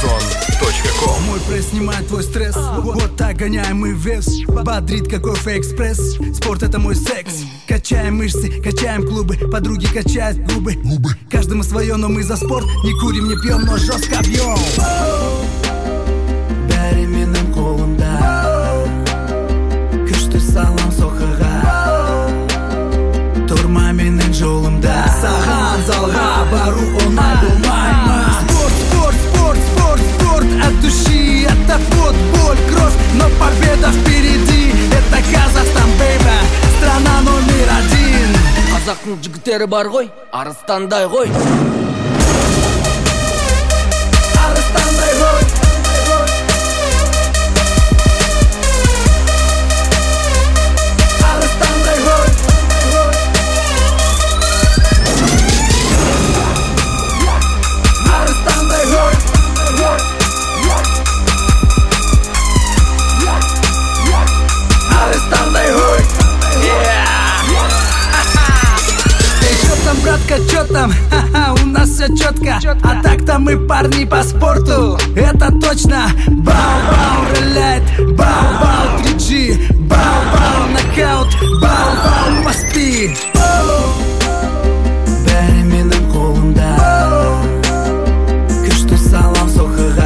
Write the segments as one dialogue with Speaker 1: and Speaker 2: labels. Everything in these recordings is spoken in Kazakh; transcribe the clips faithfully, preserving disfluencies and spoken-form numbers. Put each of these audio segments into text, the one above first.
Speaker 1: Сон точка ком.
Speaker 2: Мой пресс снимает твой стресс. Вот так гоняем мы вес. Бодрит как кофе-экспресс. Спорт — это мой секс. Качаем мышцы, качаем клубы. Подруги качают губы. Каждому свое, но мы за спорт. Не курим, не пьем, но жестко бьем. Бәріменің қолымда күшті салам соққыға. Тұрма менің жолымда. Саған залға бару оңай болмайды. Спорт, спорт, спорт, спорт, спорт от души. Это пот, боль, кровь, но победа впереди. Это Казахстан, бейбі, страна номер один.
Speaker 3: Қазақтың жігіттері бар ғой, арыстандай ғой.
Speaker 2: Арыстандай ғой. Братка, чё там? Ха-ха, у нас все четко. А так-то мы парни по спорту. Это точно. Бау-бау роляет. Бау-бау три джи. Бау-бау нокаут. Бау-бау поспи. Бәріменің қолымда күшті салам соққыға.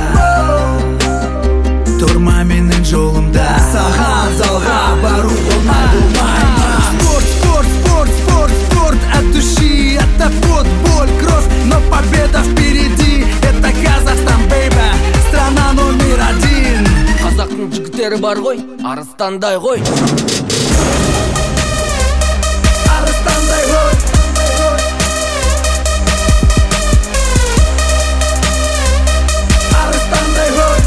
Speaker 2: Тұрма менің жолымда. Саған залға бару оңай болмайды. Спорт, спорт, спорт, спорт, спорт от души. Это пот, боль, кровь, но победа впереди. Это Казахстан, бейбі, страна номер один.
Speaker 3: Қазақтың жігіттері бар ғой, арыстандай ғой.
Speaker 2: Арыстандай ғой. Арыстандай ғой.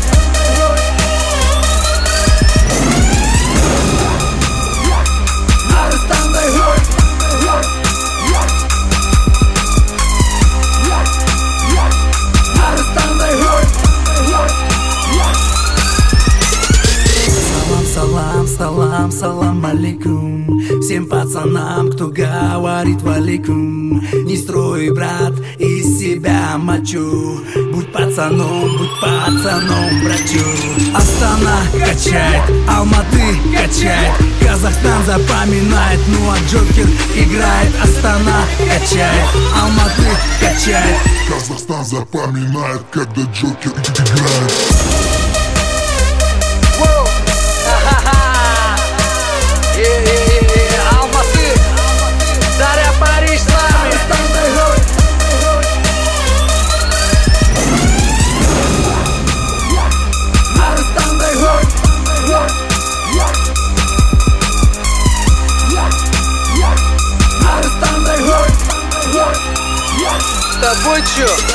Speaker 2: Арыстандай ғой. Салам, салам, салам алейкум всем пацанам, кто говорит валейкум. Не строй, брат, из себя мочу. Будь пацаном, будь пацаном, братью. Астана качает, Алматы качает, Казахстан запоминает, ну а Джокер играет. Астана качает, Алматы качает,
Speaker 4: Казахстан запоминает, когда Джокер играет.
Speaker 3: Алматы, Заря, Париж с нами.
Speaker 2: Арыстандай ғой. Арыстандай ғой.
Speaker 3: С тобой чё?